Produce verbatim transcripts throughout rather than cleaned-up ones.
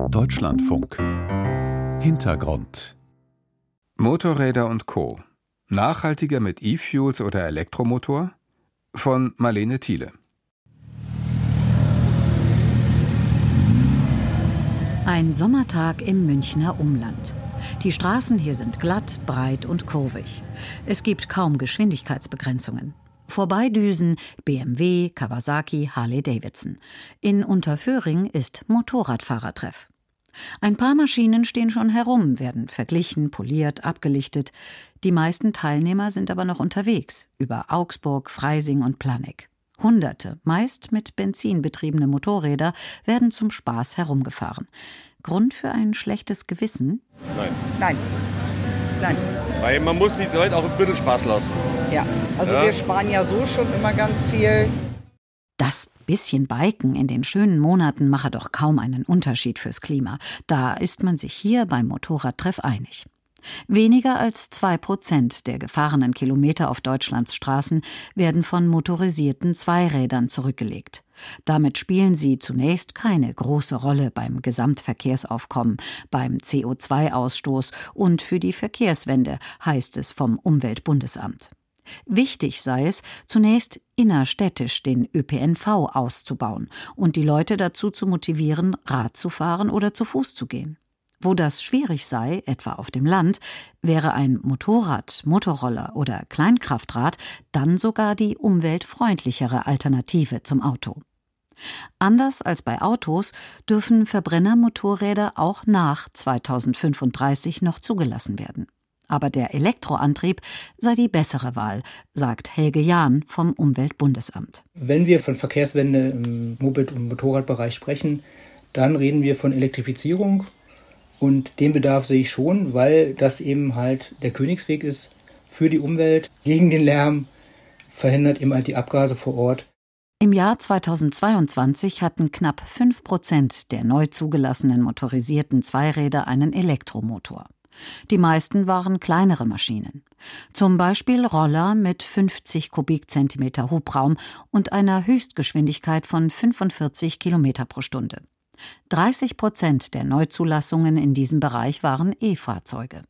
Deutschlandfunk. Hintergrund. Motorräder und Co. Nachhaltiger mit E-Fuels oder Elektromotor? Von Marlene Thiele. Ein Sommertag im Münchner Umland. Die Straßen hier sind glatt, breit und kurvig. Es gibt kaum Geschwindigkeitsbegrenzungen. Vorbeidüsen B M W, Kawasaki, Harley-Davidson. In Unterföhring ist Motorradfahrertreff. Ein paar Maschinen stehen schon herum, werden verglichen, poliert, abgelichtet. Die meisten Teilnehmer sind aber noch unterwegs, über Augsburg, Freising und Planegg. Hunderte, meist mit Benzin betriebene Motorräder, werden zum Spaß herumgefahren. Grund für ein schlechtes Gewissen? Nein. Nein. Nein. Weil man muss die Leute auch ein bisschen Spaß lassen. Ja, also ja. Wir sparen ja so schon immer ganz viel. Das bisschen Biken in den schönen Monaten mache doch kaum einen Unterschied fürs Klima. Da ist man sich hier beim Motorradtreff einig. Weniger als zwei Prozent der gefahrenen Kilometer auf Deutschlands Straßen werden von motorisierten Zweirädern zurückgelegt. Damit spielen sie zunächst keine große Rolle beim Gesamtverkehrsaufkommen, beim C O zwei Ausstoß und für die Verkehrswende, heißt es vom Umweltbundesamt. Wichtig sei es, zunächst innerstädtisch den Ö P N V auszubauen und die Leute dazu zu motivieren, Rad zu fahren oder zu Fuß zu gehen. Wo das schwierig sei, etwa auf dem Land, wäre ein Motorrad, Motorroller oder Kleinkraftrad dann sogar die umweltfreundlichere Alternative zum Auto. Anders als bei Autos dürfen Verbrennermotorräder auch nach zweitausendfünfunddreißig noch zugelassen werden. Aber der Elektroantrieb sei die bessere Wahl, sagt Helge Jahn vom Umweltbundesamt. Wenn wir von Verkehrswende im Moped- und Motorradbereich sprechen, dann reden wir von Elektrifizierung. Und den Bedarf sehe ich schon, weil das eben halt der Königsweg ist für die Umwelt, gegen den Lärm, verhindert eben halt die Abgase vor Ort. Im Jahr zweitausendzweiundzwanzig hatten knapp fünf Prozent der neu zugelassenen motorisierten Zweiräder einen Elektromotor. Die meisten waren kleinere Maschinen. Zum Beispiel Roller mit fünfzig Kubikzentimeter Hubraum und einer Höchstgeschwindigkeit von fünfundvierzig Kilometer pro Stunde. dreißig Prozent der Neuzulassungen in diesem Bereich waren E-Fahrzeuge.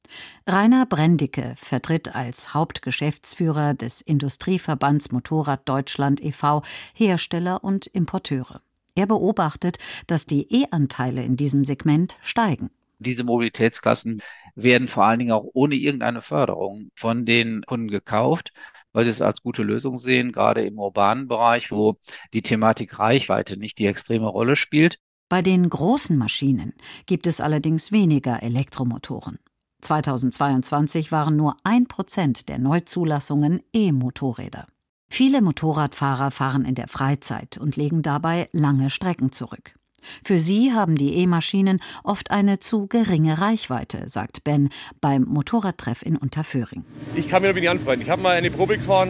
Rainer Brendicke vertritt als Hauptgeschäftsführer des Industrieverbands Motorrad Deutschland e V Hersteller und Importeure. Er beobachtet, dass die E-Anteile in diesem Segment steigen. Diese Mobilitätsklassen werden vor allen Dingen auch ohne irgendeine Förderung von den Kunden gekauft, weil sie es als gute Lösung sehen, gerade im urbanen Bereich, wo die Thematik Reichweite nicht die extreme Rolle spielt. Bei den großen Maschinen gibt es allerdings weniger Elektromotoren. zweitausendzweiundzwanzig waren nur ein Prozent der Neuzulassungen E-Motorräder. Viele Motorradfahrer fahren in der Freizeit und legen dabei lange Strecken zurück. Für sie haben die E-Maschinen oft eine zu geringe Reichweite, sagt Ben beim Motorradtreff in Unterföhring. Ich kann mir noch wenig anfreunden. Ich habe mal eine Probe gefahren,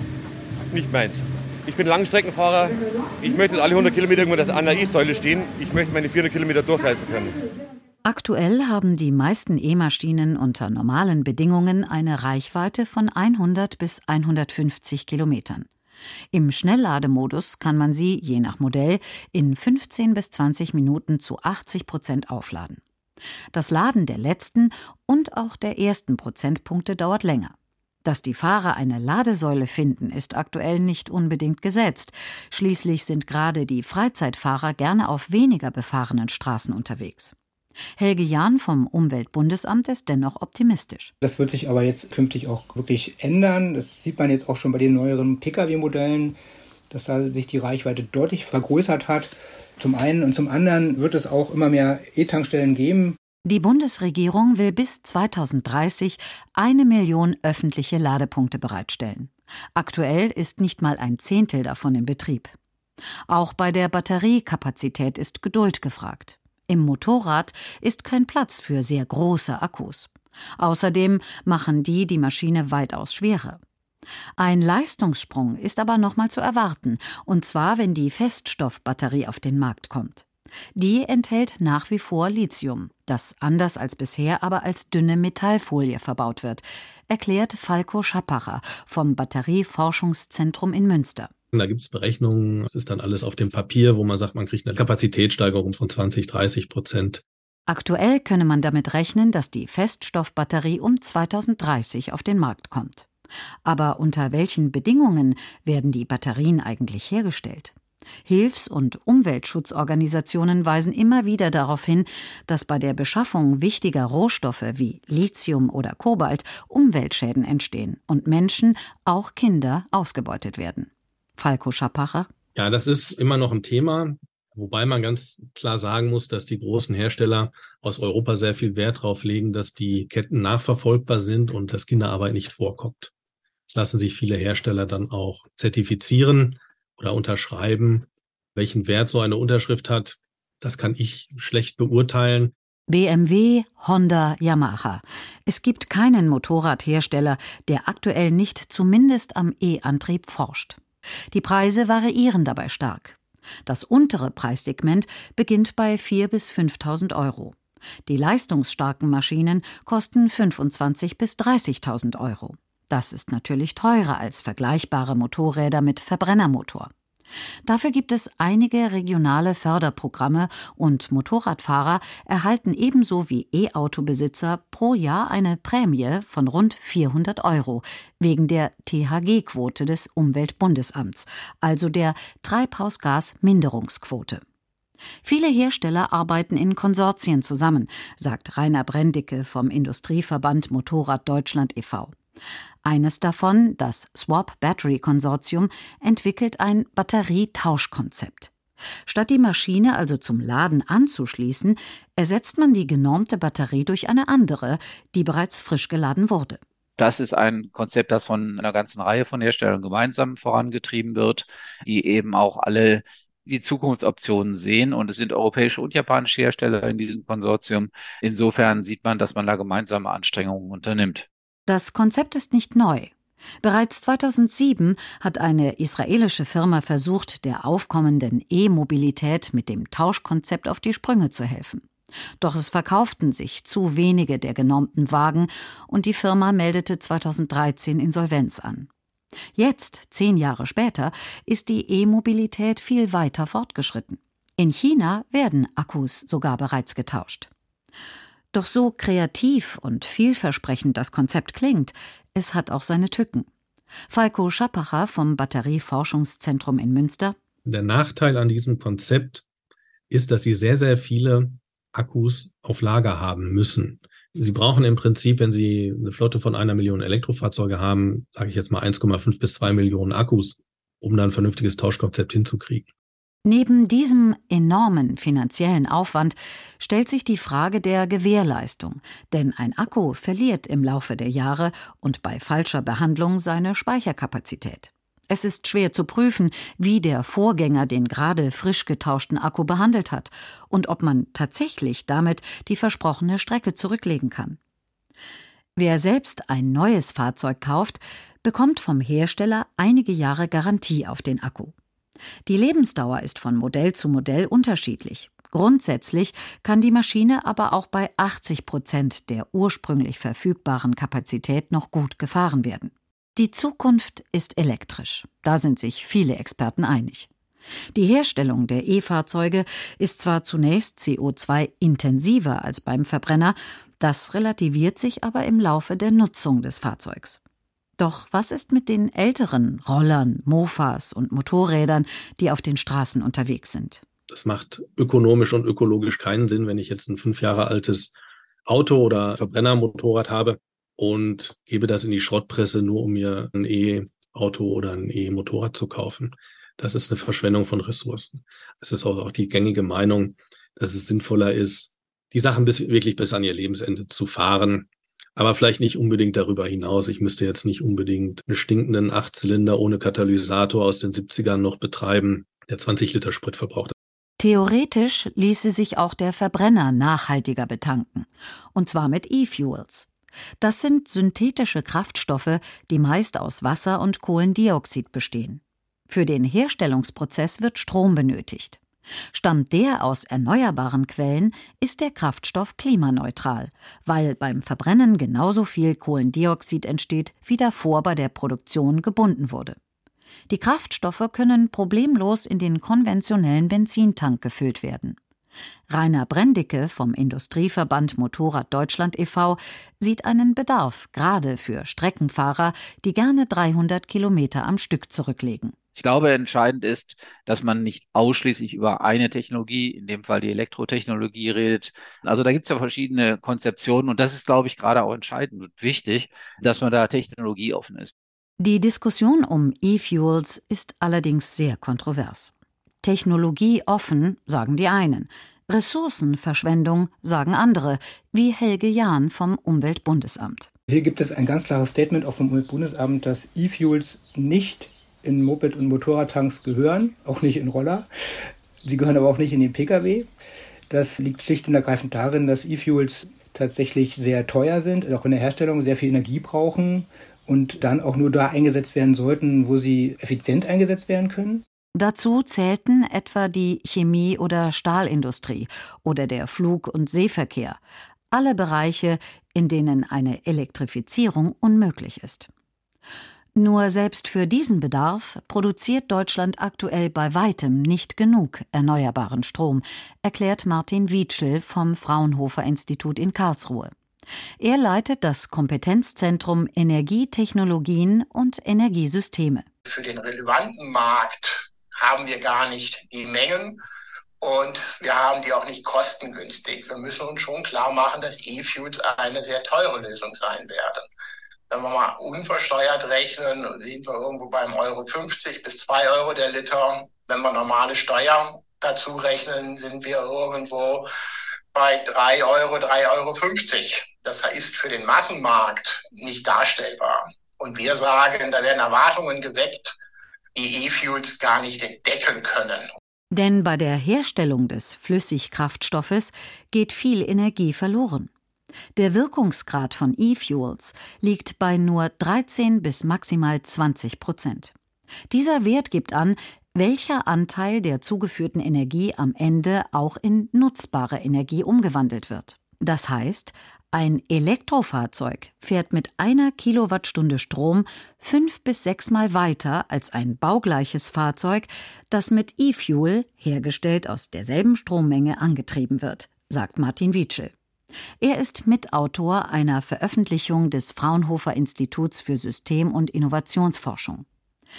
nicht meins. Ich bin Langstreckenfahrer. Ich möchte alle hundert Kilometer irgendwo an der E-Säule stehen. Ich möchte meine vierhundert Kilometer durchreisen können. Aktuell haben die meisten E-Maschinen unter normalen Bedingungen eine Reichweite von hundert bis hundertfünfzig Kilometern. Im Schnelllademodus kann man sie, je nach Modell, in fünfzehn bis zwanzig Minuten zu achtzig Prozent aufladen. Das Laden der letzten und auch der ersten Prozentpunkte dauert länger. Dass die Fahrer eine Ladesäule finden, ist aktuell nicht unbedingt gesetzt. Schließlich sind gerade die Freizeitfahrer gerne auf weniger befahrenen Straßen unterwegs. Helge Jahn vom Umweltbundesamt ist dennoch optimistisch. Das wird sich aber jetzt künftig auch wirklich ändern. Das sieht man jetzt auch schon bei den neueren Pkw-Modellen, dass da sich die Reichweite deutlich vergrößert hat. Zum einen und zum anderen wird es auch immer mehr E-Tankstellen geben. Die Bundesregierung will bis zweitausenddreißig eine Million öffentliche Ladepunkte bereitstellen. Aktuell ist nicht mal ein Zehntel davon in Betrieb. Auch bei der Batteriekapazität ist Geduld gefragt. Im Motorrad ist kein Platz für sehr große Akkus. Außerdem machen die die Maschine weitaus schwerer. Ein Leistungssprung ist aber noch mal zu erwarten, und zwar, wenn die Feststoffbatterie auf den Markt kommt. Die enthält nach wie vor Lithium, das anders als bisher aber als dünne Metallfolie verbaut wird, erklärt Falko Schappacher vom Batterieforschungszentrum in Münster. Da gibt es Berechnungen, das ist dann alles auf dem Papier, wo man sagt, man kriegt eine Kapazitätssteigerung von zwanzig, dreißig Prozent. Aktuell könne man damit rechnen, dass die Feststoffbatterie um zweitausenddreißig auf den Markt kommt. Aber unter welchen Bedingungen werden die Batterien eigentlich hergestellt? Hilfs- und Umweltschutzorganisationen weisen immer wieder darauf hin, dass bei der Beschaffung wichtiger Rohstoffe wie Lithium oder Kobalt Umweltschäden entstehen und Menschen, auch Kinder, ausgebeutet werden. Falko Schapacher. Ja, das ist immer noch ein Thema, wobei man ganz klar sagen muss, dass die großen Hersteller aus Europa sehr viel Wert darauf legen, dass die Ketten nachverfolgbar sind und dass Kinderarbeit nicht vorkommt. Das lassen sich viele Hersteller dann auch zertifizieren oder unterschreiben. Welchen Wert so eine Unterschrift hat, das kann ich schlecht beurteilen. B M W, Honda, Yamaha. Es gibt keinen Motorradhersteller, der aktuell nicht zumindest am E-Antrieb forscht. Die Preise variieren dabei stark. Das untere Preissegment beginnt bei viertausend bis fünftausend Euro. Die leistungsstarken Maschinen kosten fünfundzwanzigtausend bis dreißigtausend Euro. Das ist natürlich teurer als vergleichbare Motorräder mit Verbrennermotor. Dafür gibt es einige regionale Förderprogramme und Motorradfahrer erhalten ebenso wie E-Auto-Besitzer pro Jahr eine Prämie von rund vierhundert Euro wegen der T H G-Quote des Umweltbundesamts, also der Treibhausgasminderungsquote. Viele Hersteller arbeiten in Konsortien zusammen, sagt Rainer Brendicke vom Industrieverband Motorrad Deutschland e V Eines davon, das Swap Battery Konsortium, entwickelt ein Batterietauschkonzept. Statt die Maschine also zum Laden anzuschließen, ersetzt man die genormte Batterie durch eine andere, die bereits frisch geladen wurde. Das ist ein Konzept, das von einer ganzen Reihe von Herstellern gemeinsam vorangetrieben wird, die eben auch alle die Zukunftsoptionen sehen. Und es sind europäische und japanische Hersteller in diesem Konsortium. Insofern sieht man, dass man da gemeinsame Anstrengungen unternimmt. Das Konzept ist nicht neu. Bereits zweitausendsieben hat eine israelische Firma versucht, der aufkommenden E-Mobilität mit dem Tauschkonzept auf die Sprünge zu helfen. Doch es verkauften sich zu wenige der genormten Wagen und die Firma meldete zweitausenddreizehn Insolvenz an. Jetzt, zehn Jahre später, ist die E-Mobilität viel weiter fortgeschritten. In China werden Akkus sogar bereits getauscht. Doch so kreativ und vielversprechend das Konzept klingt, es hat auch seine Tücken. Falko Schapacher vom Batterieforschungszentrum in Münster. Der Nachteil an diesem Konzept ist, dass Sie sehr, sehr viele Akkus auf Lager haben müssen. Sie brauchen im Prinzip, wenn Sie eine Flotte von einer Million Elektrofahrzeuge haben, sage ich jetzt mal eins Komma fünf bis zwei Millionen Akkus, um dann ein vernünftiges Tauschkonzept hinzukriegen. Neben diesem enormen finanziellen Aufwand stellt sich die Frage der Gewährleistung, denn ein Akku verliert im Laufe der Jahre und bei falscher Behandlung seine Speicherkapazität. Es ist schwer zu prüfen, wie der Vorgänger den gerade frisch getauschten Akku behandelt hat und ob man tatsächlich damit die versprochene Strecke zurücklegen kann. Wer selbst ein neues Fahrzeug kauft, bekommt vom Hersteller einige Jahre Garantie auf den Akku. Die Lebensdauer ist von Modell zu Modell unterschiedlich. Grundsätzlich kann die Maschine aber auch bei achtzig Prozent der ursprünglich verfügbaren Kapazität noch gut gefahren werden. Die Zukunft ist elektrisch. Da sind sich viele Experten einig. Die Herstellung der E-Fahrzeuge ist zwar zunächst C O zwei intensiver als beim Verbrenner, das relativiert sich aber im Laufe der Nutzung des Fahrzeugs. Doch was ist mit den älteren Rollern, Mofas und Motorrädern, die auf den Straßen unterwegs sind? Das macht ökonomisch und ökologisch keinen Sinn, wenn ich jetzt ein fünf Jahre altes Auto oder Verbrennermotorrad habe und gebe das in die Schrottpresse, nur um mir ein E-Auto oder ein E-Motorrad zu kaufen. Das ist eine Verschwendung von Ressourcen. Es ist auch die gängige Meinung, dass es sinnvoller ist, die Sachen bis, wirklich bis an ihr Lebensende zu fahren. Aber vielleicht nicht unbedingt darüber hinaus. Ich müsste jetzt nicht unbedingt einen stinkenden Achtzylinder ohne Katalysator aus den siebzigern noch betreiben, der zwanzig Liter Sprit verbraucht. Theoretisch ließe sich auch der Verbrenner nachhaltiger betanken. Und zwar mit E-Fuels. Das sind synthetische Kraftstoffe, die meist aus Wasser und Kohlendioxid bestehen. Für den Herstellungsprozess wird Strom benötigt. Stammt der aus erneuerbaren Quellen, ist der Kraftstoff klimaneutral, weil beim Verbrennen genauso viel Kohlendioxid entsteht, wie davor bei der Produktion gebunden wurde. Die Kraftstoffe können problemlos in den konventionellen Benzintank gefüllt werden. Rainer Brendicke vom Industrieverband Motorrad Deutschland e V sieht einen Bedarf, gerade für Streckenfahrer, die gerne dreihundert Kilometer am Stück zurücklegen. Ich glaube, entscheidend ist, dass man nicht ausschließlich über eine Technologie, in dem Fall die Elektrotechnologie, redet. Also da gibt es ja verschiedene Konzeptionen und das ist, glaube ich, gerade auch entscheidend und wichtig, dass man da technologieoffen ist. Die Diskussion um E-Fuels ist allerdings sehr kontrovers. Technologieoffen, sagen die einen. Ressourcenverschwendung, sagen andere, wie Helge Jahn vom Umweltbundesamt. Hier gibt es ein ganz klares Statement auch vom Umweltbundesamt, dass E-Fuels nicht in Moped- und Motorradtanks gehören, auch nicht in Roller. Sie gehören aber auch nicht in den Pkw. Das liegt schlicht und ergreifend darin, dass E-Fuels tatsächlich sehr teuer sind, auch in der Herstellung sehr viel Energie brauchen und dann auch nur da eingesetzt werden sollten, wo sie effizient eingesetzt werden können. Dazu zählten etwa die Chemie- oder Stahlindustrie oder der Flug- und Seeverkehr. Alle Bereiche, in denen eine Elektrifizierung unmöglich ist. Nur selbst für diesen Bedarf produziert Deutschland aktuell bei weitem nicht genug erneuerbaren Strom, erklärt Martin Wietschel vom Fraunhofer-Institut in Karlsruhe. Er leitet das Kompetenzzentrum Energietechnologien und Energiesysteme. Für den relevanten Markt haben wir gar nicht die Mengen und wir haben die auch nicht kostengünstig. Wir müssen uns schon klar machen, dass E-Fuels eine sehr teure Lösung sein werden. Wenn wir mal unversteuert rechnen, sind wir irgendwo beim Euro fünfzig bis zwei Euro der Liter. Wenn wir normale Steuern dazu rechnen, sind wir irgendwo bei drei Euro, drei Euro fünfzig. Das ist für den Massenmarkt nicht darstellbar. Und wir sagen, da werden Erwartungen geweckt, die E-Fuels gar nicht decken können. Denn bei der Herstellung des Flüssigkraftstoffes geht viel Energie verloren. Der Wirkungsgrad von E-Fuels liegt bei nur dreizehn bis maximal zwanzig Prozent. Dieser Wert gibt an, welcher Anteil der zugeführten Energie am Ende auch in nutzbare Energie umgewandelt wird. Das heißt, ein Elektrofahrzeug fährt mit einer Kilowattstunde Strom fünf bis sechsmal weiter als ein baugleiches Fahrzeug, das mit E-Fuel, hergestellt aus derselben Strommenge, angetrieben wird, sagt Martin Wietschel. Er ist Mitautor einer Veröffentlichung des Fraunhofer-Instituts für System- und Innovationsforschung.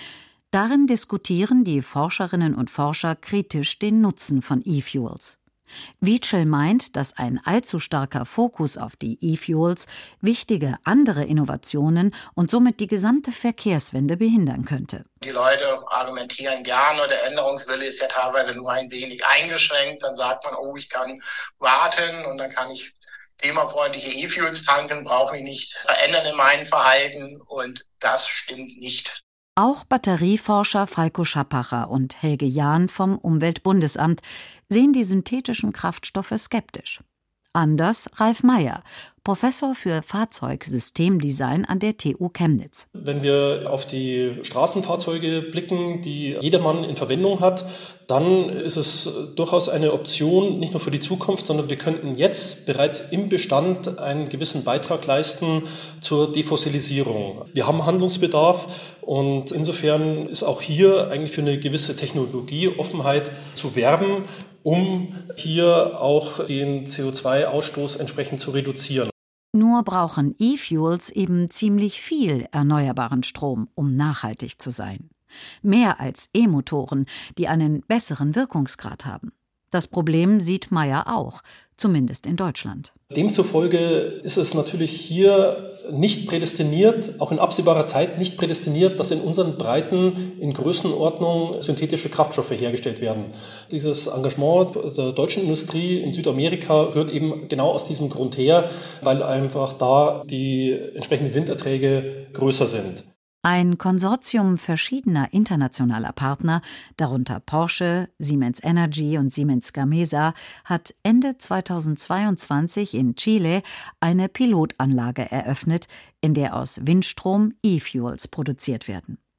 Darin diskutieren die Forscherinnen und Forscher kritisch den Nutzen von E-Fuels. Wietschel meint, dass ein allzu starker Fokus auf die E-Fuels wichtige andere Innovationen und somit die gesamte Verkehrswende behindern könnte. Die Leute argumentieren gerne, der Änderungswille ist ja teilweise nur ein wenig eingeschränkt. Dann sagt man, oh, ich kann warten und dann kann ich klimafreundliche E-Fuels tanken, brauche mich nicht verändern in meinem Verhalten und das stimmt nicht. Auch Batterieforscher Falko Schappacher und Helge Jahn vom Umweltbundesamt sehen die synthetischen Kraftstoffe skeptisch. Anders Ralf Meyer, Professor für Fahrzeugsystemdesign an der T U Chemnitz. Wenn wir auf die Straßenfahrzeuge blicken, die jedermann in Verwendung hat, dann ist es durchaus eine Option, nicht nur für die Zukunft, sondern wir könnten jetzt bereits im Bestand einen gewissen Beitrag leisten zur Defossilisierung. Wir haben Handlungsbedarf und insofern ist auch hier eigentlich für eine gewisse Technologieoffenheit zu werben, um hier auch den C O zwei Ausstoß entsprechend zu reduzieren. Nur brauchen E-Fuels eben ziemlich viel erneuerbaren Strom, um nachhaltig zu sein. Mehr als E-Motoren, die einen besseren Wirkungsgrad haben. Das Problem sieht Meyer auch, zumindest in Deutschland. Demzufolge ist es natürlich hier nicht prädestiniert, auch in absehbarer Zeit nicht prädestiniert, dass in unseren Breiten in Größenordnung synthetische Kraftstoffe hergestellt werden. Dieses Engagement der deutschen Industrie in Südamerika rührt eben genau aus diesem Grund her, weil einfach da die entsprechenden Winderträge größer sind. Ein Konsortium verschiedener internationaler Partner, darunter Porsche, Siemens Energy und Siemens Gamesa, hat Ende zweitausendzweiundzwanzig in Chile eine Pilotanlage eröffnet, in der aus Windstrom E-Fuels produziert werden.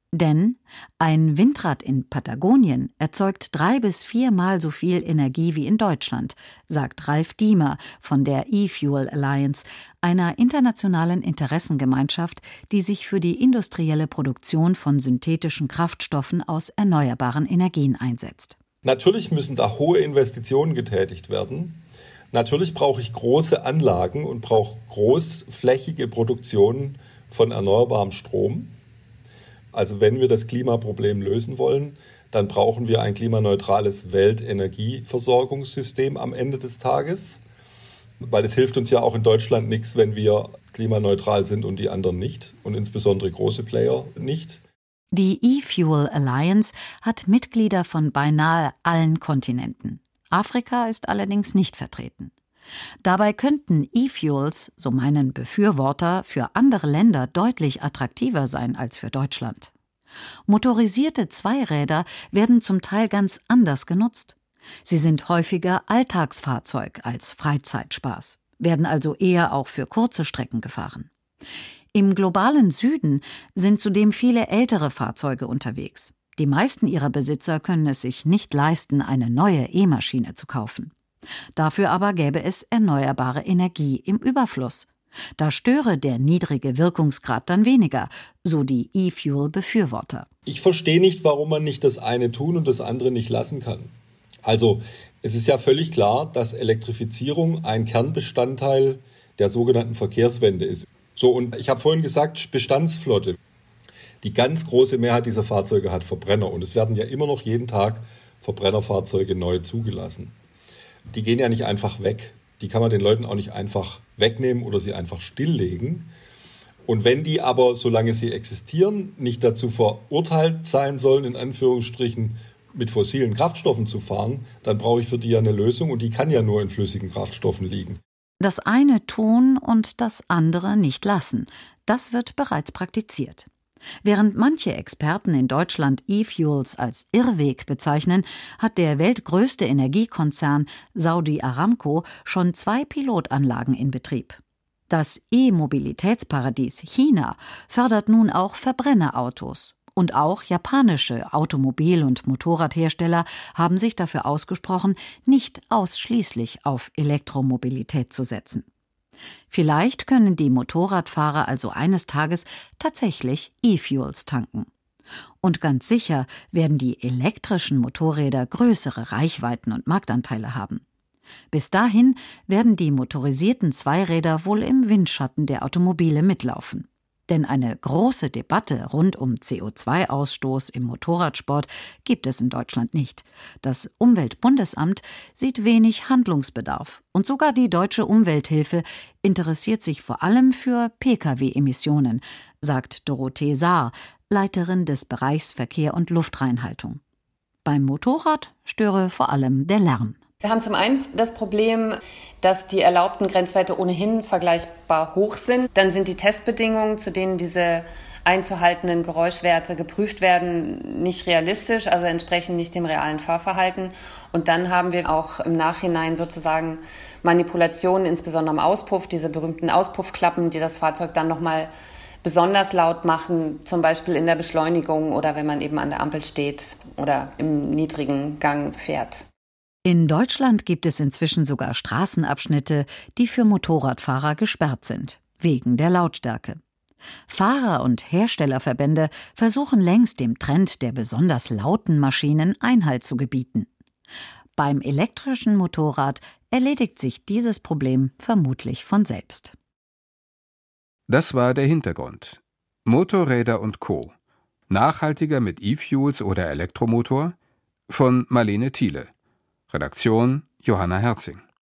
Denn ein Windrad in Patagonien erzeugt drei bis viermal so viel Energie wie in Deutschland, sagt Ralf Diemer von der eFuel Alliance, einer internationalen Interessengemeinschaft, die sich für die industrielle Produktion von synthetischen Kraftstoffen aus erneuerbaren Energien einsetzt. Natürlich müssen da hohe Investitionen getätigt werden. Natürlich brauche ich große Anlagen und brauche großflächige Produktion von erneuerbarem Strom. Also wenn wir das Klimaproblem lösen wollen, dann brauchen wir ein klimaneutrales Weltenergieversorgungssystem am Ende des Tages. Weil es hilft uns ja auch in Deutschland nichts, wenn wir klimaneutral sind und die anderen nicht. Und insbesondere große Player nicht. Die eFuel Alliance hat Mitglieder von beinahe allen Kontinenten. Afrika ist allerdings nicht vertreten. Dabei könnten E-Fuels, so meinen Befürworter, für andere Länder deutlich attraktiver sein als für Deutschland. Motorisierte Zweiräder werden zum Teil ganz anders genutzt. Sie sind häufiger Alltagsfahrzeug als Freizeitspaß, werden also eher auch für kurze Strecken gefahren. Im globalen Süden sind zudem viele ältere Fahrzeuge unterwegs. Die meisten ihrer Besitzer können es sich nicht leisten, eine neue E-Maschine zu kaufen. Dafür aber gäbe es erneuerbare Energie im Überfluss. Da störe der niedrige Wirkungsgrad dann weniger, so die eFuel-Befürworter. Ich verstehe nicht, warum man nicht das eine tun und das andere nicht lassen kann. Also, es ist ja völlig klar, dass Elektrifizierung ein Kernbestandteil der sogenannten Verkehrswende ist. So, und ich habe vorhin gesagt, Bestandsflotte. Die ganz große Mehrheit dieser Fahrzeuge hat Verbrenner und es werden ja immer noch jeden Tag Verbrennerfahrzeuge neu zugelassen. Die gehen ja nicht einfach weg. Die kann man den Leuten auch nicht einfach wegnehmen oder sie einfach stilllegen. Und wenn die aber, solange sie existieren, nicht dazu verurteilt sein sollen, in Anführungsstrichen, mit fossilen Kraftstoffen zu fahren, dann brauche ich für die ja eine Lösung und die kann ja nur in flüssigen Kraftstoffen liegen. Das eine tun und das andere nicht lassen, das wird bereits praktiziert. Während manche Experten in Deutschland E-Fuels als Irrweg bezeichnen, hat der weltgrößte Energiekonzern Saudi Aramco schon zwei Pilotanlagen in Betrieb. Das E-Mobilitätsparadies China fördert nun auch Verbrennerautos. Und auch japanische Automobil- und Motorradhersteller haben sich dafür ausgesprochen, nicht ausschließlich auf Elektromobilität zu setzen. Vielleicht können die Motorradfahrer also eines Tages tatsächlich E-Fuels tanken. Und ganz sicher werden die elektrischen Motorräder größere Reichweiten und Marktanteile haben. Bis dahin werden die motorisierten Zweiräder wohl im Windschatten der Automobile mitlaufen. Denn eine große Debatte rund um C O zwei Ausstoß im Motorradsport gibt es in Deutschland nicht. Das Umweltbundesamt sieht wenig Handlungsbedarf. Und sogar die Deutsche Umwelthilfe interessiert sich vor allem für Pkw-Emissionen, sagt Dorothee Saar, Leiterin des Bereichs Verkehr und Luftreinhaltung. Beim Motorrad störe vor allem der Lärm. Wir haben zum einen das Problem, dass die erlaubten Grenzwerte ohnehin vergleichbar hoch sind. Dann sind die Testbedingungen, zu denen diese einzuhaltenden Geräuschwerte geprüft werden, nicht realistisch, also entsprechen nicht dem realen Fahrverhalten. Und dann haben wir auch im Nachhinein sozusagen Manipulationen, insbesondere am Auspuff, diese berühmten Auspuffklappen, die das Fahrzeug dann nochmal besonders laut machen, zum Beispiel in der Beschleunigung oder wenn man eben an der Ampel steht oder im niedrigen Gang fährt. In Deutschland gibt es inzwischen sogar Straßenabschnitte, die für Motorradfahrer gesperrt sind, wegen der Lautstärke. Fahrer- und Herstellerverbände versuchen längst dem Trend der besonders lauten Maschinen Einhalt zu gebieten. Beim elektrischen Motorrad erledigt sich dieses Problem vermutlich von selbst. Das war der Hintergrund. Motorräder und Co. Nachhaltiger mit E-Fuels oder Elektromotor? Von Marlene Thiele. Redaktion Johanna Herzing.